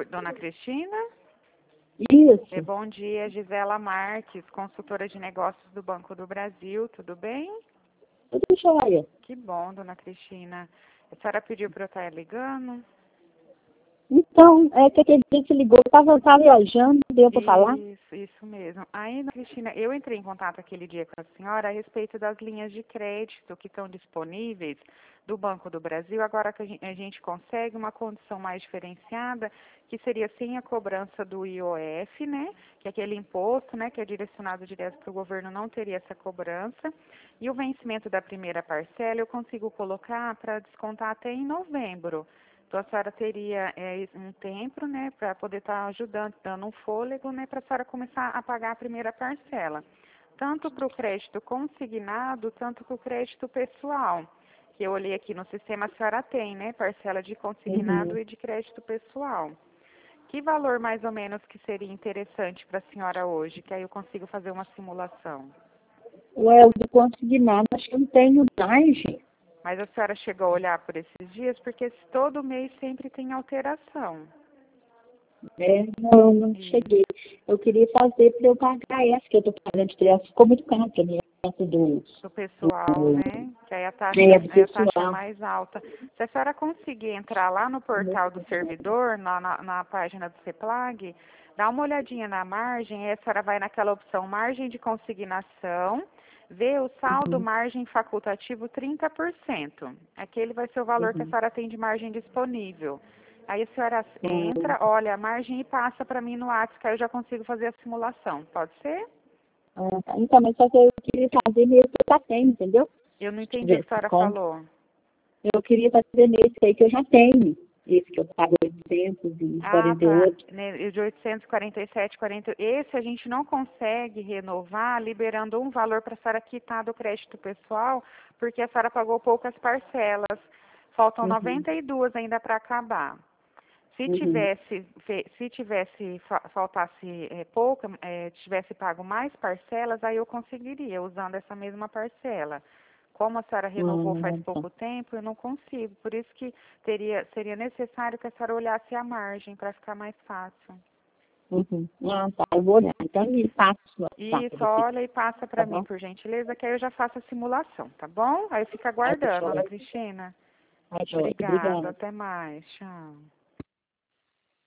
Oi, dona Cristina? Isso, Bom dia, Gisela Marques, consultora de negócios do Banco do Brasil, tudo bem? tudo jóia. Que bom, dona Cristina. A senhora pediu para eu estar ligando? Então, é que aquele dia que você ligou, eu estava viajando, deu para falar? Isso mesmo. Aí, dona Cristina, eu entrei em contato aquele dia com a senhora a respeito das linhas de crédito que estão disponíveis do Banco do Brasil, agora que a gente consegue uma condição mais diferenciada, que seria sem a cobrança do IOF, né, que é aquele imposto, né, que é direcionado direto para o governo, não teria essa cobrança, e o vencimento da primeira parcela eu consigo colocar para descontar até em novembro. Então, a senhora teria um tempo, né, para poder estar ajudando, dando um fôlego, né, para a senhora começar a pagar a primeira parcela. Tanto para o crédito consignado, tanto para o crédito pessoal. Que eu olhei aqui no sistema, a senhora tem, né, parcela de consignado Uhum. e de crédito pessoal. Que valor mais ou menos que seria interessante para a senhora hoje? Que aí eu consigo fazer uma simulação. Ué, o do consignado, acho que eu não tenho margem. Mas a senhora chegou a olhar por esses dias, porque todo mês sempre tem alteração. Né? Não Isso. cheguei. Eu queria fazer para eu pagar essa que eu estou pagando de criança. Ficou muito caro para mim, essa Do pessoal, do, né? Que aí do é a taxa pessoal. mais alta. Se a senhora conseguir entrar lá no portal do servidor, na página do CEPLAG, dá uma olhadinha na margem, aí a senhora vai naquela opção margem de consignação, vê o saldo Uhum, margem facultativo 30%. Aquele vai ser o valor que a uhum. senhora tem de margem disponível. Aí a senhora Uhum. entra, olha a margem e passa para mim no WhatsApp, que aí eu já consigo fazer a simulação. Pode ser? Tá. Então, mas só que eu queria fazer nesse que eu já tenho, entendeu? Eu não Se entendi o que tivesse a senhora conta. falou. Eu queria fazer nesse aí que eu já tenho. Esse que eu pago Ah, tá. 848. De 847, 40. Esse a gente não consegue renovar liberando um valor para a senhora quitar do crédito pessoal, porque a senhora pagou poucas parcelas. Faltam Uhum, 92 ainda para acabar. uhum. Se tivesse faltasse pouca, tivesse pago mais parcelas, aí eu conseguiria usando essa mesma parcela. Como a senhora renovou faz Tá. pouco tempo, eu não consigo. Por isso que seria necessário que a senhora olhasse a margem para ficar mais fácil. Uhum. Ah, tá, eu vou olhar. Então, me passa o WhatsApp Isso, pra você, olha e passa tá para mim, bom? por gentileza, que aí eu já faço a simulação, tá bom? Aí fica Tá, aguardando, Ana joia. Cristina. Tá, joia. Obrigada, Obrigada. até mais. Tchau.